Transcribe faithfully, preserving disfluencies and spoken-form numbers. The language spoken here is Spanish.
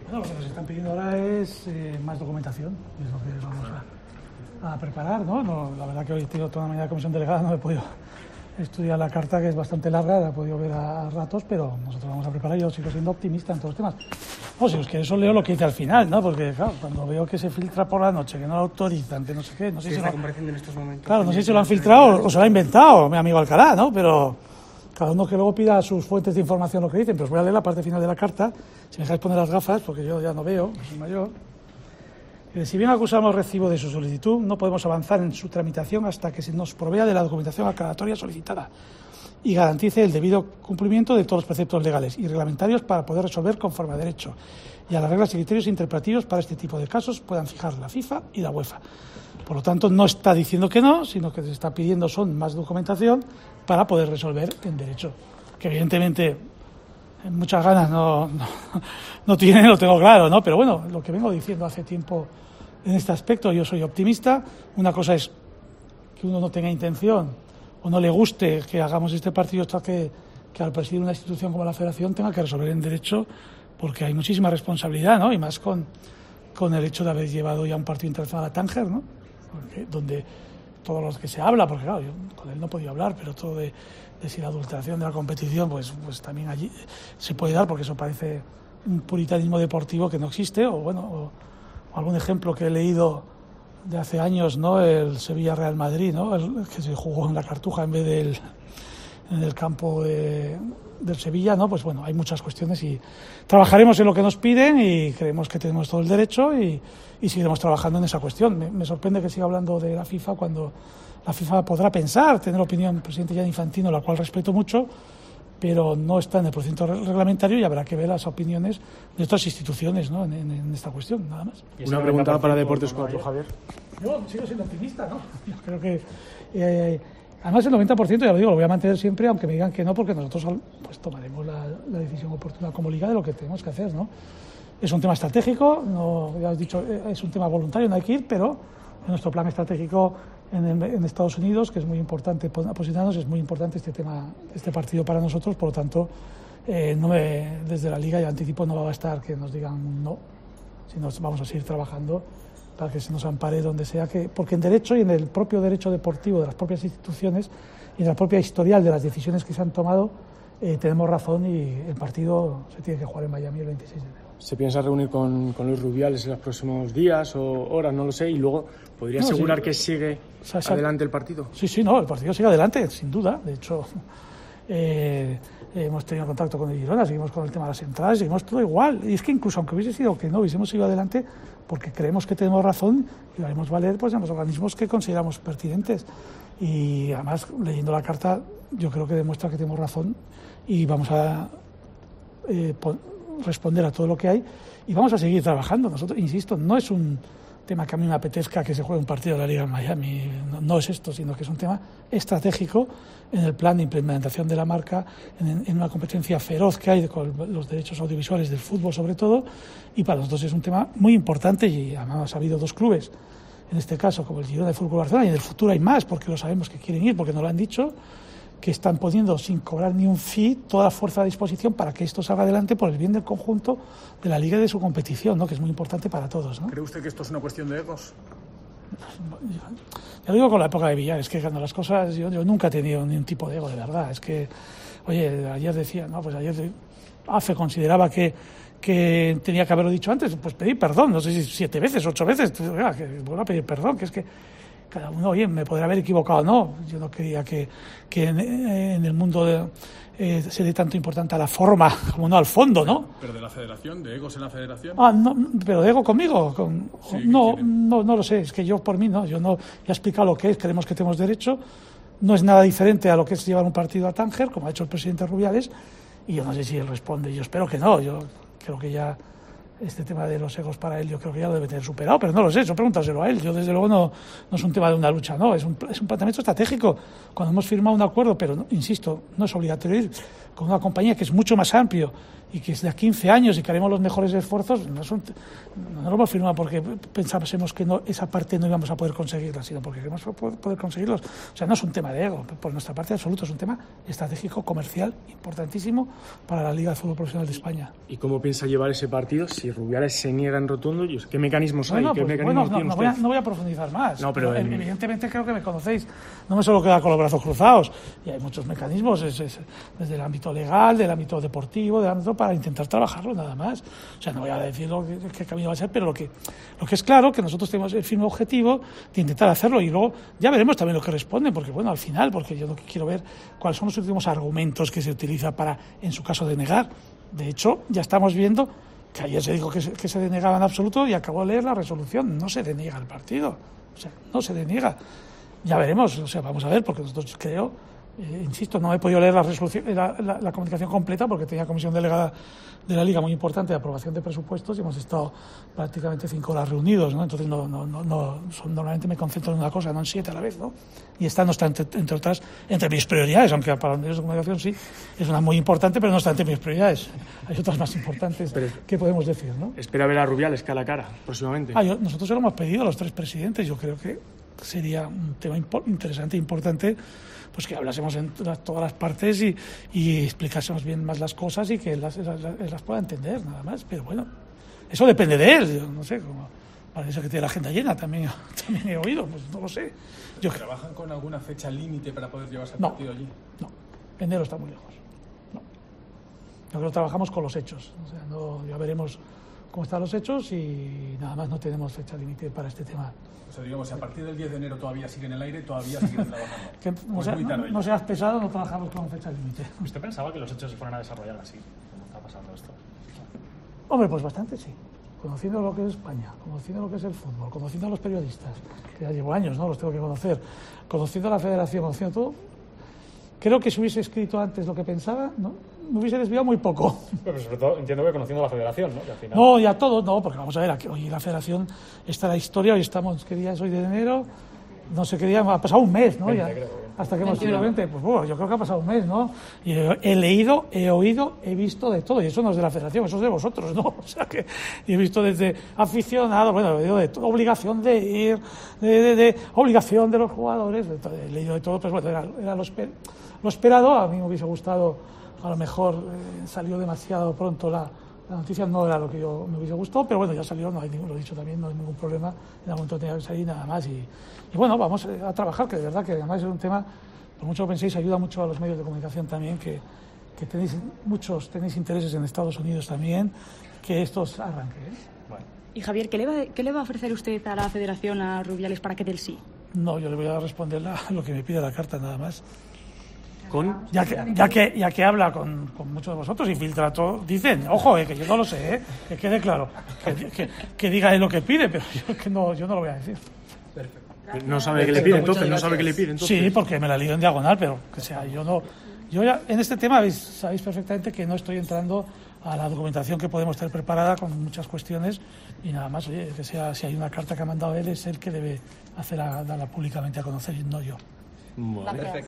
Bueno, lo que nos están pidiendo ahora es eh, más documentación, es lo que vamos a, a preparar, ¿no? ¿no? La verdad que hoy he tenido toda la mañana de comisión delegada, no he podido estudiar la carta, que es bastante larga, la he podido ver a, a ratos, pero nosotros vamos a preparar. Yo sigo siendo optimista en todos los temas. No, si os queréis, eso leo lo que dice al final, ¿no? Porque, claro, cuando veo que se filtra por la noche, que no lo autorizan, que no sé qué, no sé si está lo... compareciendo en estos momentos. Claro, no sé si se lo han filtrado o se lo ha inventado mi amigo Alcalá, ¿no? Pero cada uno que luego pida sus fuentes de información lo que dicen. Pero os voy a leer la parte final de la carta, si me dejáis poner las gafas, porque yo ya no veo, soy mayor. Si bien acusamos recibo de su solicitud, no podemos avanzar en su tramitación hasta que se nos provea de la documentación aclaratoria solicitada y garantice el debido cumplimiento de todos los preceptos legales y reglamentarios para poder resolver conforme a derecho y a las reglas y criterios interpretativos para este tipo de casos puedan fijar la FIFA y la UEFA. Por lo tanto, no está diciendo que no, sino que se está pidiendo son más documentación para poder resolver en derecho. Que evidentemente muchas ganas no, no, no tiene, lo tengo claro, ¿no? Pero bueno, lo que vengo diciendo hace tiempo en este aspecto, yo soy optimista. Una cosa es que uno no tenga intención o no le guste que hagamos este partido, hasta que, que al presidir una institución como la Federación tenga que resolver en derecho, porque hay muchísima responsabilidad, ¿no? Y más con, con el hecho de haber llevado ya un partido internacional a Tánger, ¿no? Porque, donde todos los que se habla, porque claro, yo con él no podía hablar, pero todo de, de si la adulteración de la competición, pues, pues también allí se puede dar, porque eso parece un puritanismo deportivo que no existe, o bueno, o, o algún ejemplo que he leído de hace años, ¿no? El Sevilla-Real Madrid, ¿no? El, que se jugó en la Cartuja en vez del en el campo de, del Sevilla, ¿no? Pues bueno, hay muchas cuestiones y trabajaremos en lo que nos piden y creemos que tenemos todo el derecho y, y seguiremos trabajando en esa cuestión. Me, me sorprende que siga hablando de la FIFA cuando la FIFA podrá pensar, tener opinión del presidente Gianni Infantino, la cual respeto mucho, pero no está en el procedimiento reglamentario y habrá que ver las opiniones de otras instituciones, ¿no? en, en, en esta cuestión, nada más. Una pregunta para Deportes cuatro, Javier. Yo sigo siendo optimista, ¿no? Yo creo que, eh, además el noventa por ciento, ya lo digo, lo voy a mantener siempre, aunque me digan que no, porque nosotros pues tomaremos la, la decisión oportuna como Liga de lo que tenemos que hacer, ¿no? Es un tema estratégico, no, ya os he dicho, es un tema voluntario, no hay que ir, pero en nuestro plan estratégico en, en Estados Unidos, que es muy importante posicionarnos, es muy importante este tema, este partido para nosotros, por lo tanto, eh, no me, desde la Liga, ya anticipo, no va a bastar que nos digan no, sino vamos a seguir trabajando para que se nos ampare donde sea, que porque en derecho y en el propio derecho deportivo de las propias instituciones y en la propia historial de las decisiones que se han tomado, eh, tenemos razón y el partido se tiene que jugar en Miami el veintiséis de enero. ¿Se piensa reunir con, con Luis Rubiales en los próximos días o horas? No lo sé. Y luego, ¿podría no, asegurar sí, que sigue o sea, adelante el partido? Sí, sí, no, el partido sigue adelante, sin duda. De hecho, eh, hemos tenido contacto con el Girona, seguimos con el tema de las entradas, seguimos todo igual. Y es que incluso aunque hubiese sido que no hubiésemos ido adelante, porque creemos que tenemos razón y lo haremos valer pues, en los organismos que consideramos pertinentes. Y además, leyendo la carta, yo creo que demuestra que tenemos razón y vamos a eh, responder a todo lo que hay y vamos a seguir trabajando. Nosotros, insisto, no es un tema que a mí me apetezca que se juegue un partido de la Liga en Miami, no, no es esto, sino que es un tema estratégico en el plan de implementación de la marca, en, en una competencia feroz que hay con los derechos audiovisuales del fútbol sobre todo, y para nosotros es un tema muy importante y además ha habido dos clubes, en este caso como el Girona de Fútbol Barcelona, y en el futuro hay más porque lo sabemos que quieren ir, porque nos lo han dicho, que están poniendo sin cobrar ni un fee toda la fuerza a disposición para que esto salga adelante por el bien del conjunto de la Liga y de su competición, ¿no? Que es muy importante para todos, ¿no? ¿Cree usted que esto es una cuestión de egos? Ya lo digo con la época de Villar, es que cuando las cosas, yo, yo nunca he tenido ningún tipo de ego, de verdad, es que, oye, ayer decía, no, pues ayer A F E consideraba que, que tenía que haberlo dicho antes, pues pedir perdón, no sé si siete veces, ocho veces, oiga, que vuelvo a pedir perdón, que es que cada uno, oye, me podrá haber equivocado o no. Yo no quería que, que en, en el mundo de, eh, se dé tanto importancia a la forma como no al fondo, ¿no? ¿Pero de la federación? ¿De egos en la federación? Ah, no, pero de ego conmigo. Con, sí, no, no, no lo sé. Es que yo por mí no. Yo no ya he explicado lo que es. Creemos que tenemos derecho. No es nada diferente a lo que es llevar un partido a Tánger, como ha hecho el presidente Rubiales. Y yo no sé si él responde. Yo espero que no. Yo creo que ya este tema de los egos para él yo creo que ya lo debe tener superado, pero no lo sé, eso pregúntaselo a él. Yo desde luego no, no es un tema de una lucha, no, es un, es un planteamiento estratégico. Cuando hemos firmado un acuerdo, pero no, insisto, no es obligatorio ir con una compañía que es mucho más amplio y que es de a quince años y que haremos los mejores esfuerzos, no, son, no lo hemos firmado porque pensásemos que no, esa parte no íbamos a poder conseguirla, sino porque queremos poder conseguirlos. O sea, no es un tema de ego, por nuestra parte absoluto, es un tema estratégico, comercial, importantísimo para la Liga de Fútbol Profesional de España. ¿Y cómo piensa llevar ese partido si Rubiales se niega en rotundo? ¿Qué mecanismos hay? Bueno, ¿Qué pues, mecanismos bueno, no, tiene no, usted? voy a, no voy a profundizar más. No, pero en... Evidentemente creo que me conocéis. No me solo queda con los brazos cruzados. Y hay muchos mecanismos, es, es, desde el ámbito legal, del ámbito deportivo, del ámbito para intentar trabajarlo nada más. O sea, no voy a decir lo que, qué camino va a ser, pero lo que, lo que es claro que nosotros tenemos el firme objetivo de intentar hacerlo y luego ya veremos también lo que responden, porque bueno, al final, porque yo lo que quiero ver cuáles son los últimos argumentos que se utiliza para, en su caso, denegar. De hecho, ya estamos viendo que ayer se dijo que se, que se denegaba en absoluto y acabo de leer la resolución. No se deniega el partido. O sea, no se deniega. Ya veremos. O sea, vamos a ver, porque nosotros creo, eh, insisto, no he podido leer la resolución, la, la, la comunicación completa porque tenía comisión delegada de la Liga muy importante de aprobación de presupuestos y hemos estado prácticamente cinco horas reunidos, ¿no? Entonces, no, no, no, no son, normalmente me concentro en una cosa, no en siete a la vez, ¿no? Y esta no está, entre, entre otras, entre mis prioridades, aunque para los medios de comunicación sí, es una muy importante, pero no está entre mis prioridades. Hay otras más importantes pero, que podemos decir, ¿no? Espera ver a Rubiales cara a cara próximamente. Ah, yo, nosotros se lo hemos pedido a los tres presidentes. Yo creo que sería un tema impo- interesante e importante pues que hablásemos en todas, todas las partes y, y explicásemos bien más las cosas y que él las, las, las pueda entender, nada más. Pero bueno, eso depende de él. Yo no sé, como parece que tiene la agenda llena, también, también he oído, pues no lo sé. Yo ¿Trabajan con alguna fecha límite para poder llevarse el no, partido allí? No, enero está muy lejos. No. Yo creo que trabajamos con los hechos. O sea, no, ya veremos cómo están los hechos y nada más no tenemos fecha límite para este tema. O sea, digamos, si a partir del diez de enero todavía sigue en el aire, todavía siguen trabajando. Que, no, pues sea, muy tarde no, no seas pesado, no trabajamos con fecha límite. ¿Usted pensaba que los hechos se fueran a desarrollar así? ¿Cómo está pasando esto? Hombre, pues bastante sí. Conociendo lo que es España, conociendo lo que es el fútbol, conociendo a los periodistas, que ya llevo años, ¿no? Los tengo que conocer, conociendo a la federación, conociendo todo, creo que si hubiese escrito antes lo que pensaba, ¿no? Me hubiese desviado muy poco. Pero sobre todo entiendo que conociendo a la federación, ¿no? Que al final... No, ya todo, no, porque vamos a ver, aquí, hoy la federación está la historia, hoy estamos, ¿qué día es hoy de enero? No sé qué día, ha pasado un mes, ¿no? veinte, ya, creo, hasta que hemos sido veinte, pues bueno, yo creo que ha pasado un mes, ¿no? Y he, he leído, he oído, he visto de todo, y eso no es de la federación, eso es de vosotros, ¿no? O sea que he visto desde aficionados, bueno, he leído de todo, obligación de ir, de, de, de obligación de los jugadores, de todo, he leído de todo, pues bueno, era, era lo, esper, lo esperado, a mí me hubiese gustado. A lo mejor eh, salió demasiado pronto la, la noticia, no era lo que yo me hubiese gustado, pero bueno, ya salió, no hay ningún, lo he dicho también, no hay ningún problema, en el momento tenía que salir nada más. Y, y bueno, vamos a trabajar, que de verdad que además es un tema, por mucho que penséis, ayuda mucho a los medios de comunicación también, que, que tenéis muchos tenéis intereses en Estados Unidos también, que esto arranque. ¿eh? Bueno. Y Javier, ¿qué le, va, ¿qué le va a ofrecer usted a la Federación, a Rubiales, para que dé el sí? No, yo le voy a responder la, lo que me pide la carta, nada más. ¿Con? Ya que, ya que, ya que habla con, con muchos de vosotros y filtra todo, dicen, ojo, eh, que yo no lo sé, eh, que quede claro, que, que, que diga él lo que pide, pero yo, que no, yo no lo voy a decir. Perfecto. No sabe qué le pide, entonces, no sabe qué le pide, entonces. Sí, porque me la lío en diagonal, pero que sea, yo no, yo ya, en este tema veis, sabéis perfectamente que no estoy entrando a la documentación que podemos tener preparada con muchas cuestiones y nada más, oye, que sea, si hay una carta que ha mandado él, es él que debe hacerla, darla públicamente a conocer y no yo. Bueno.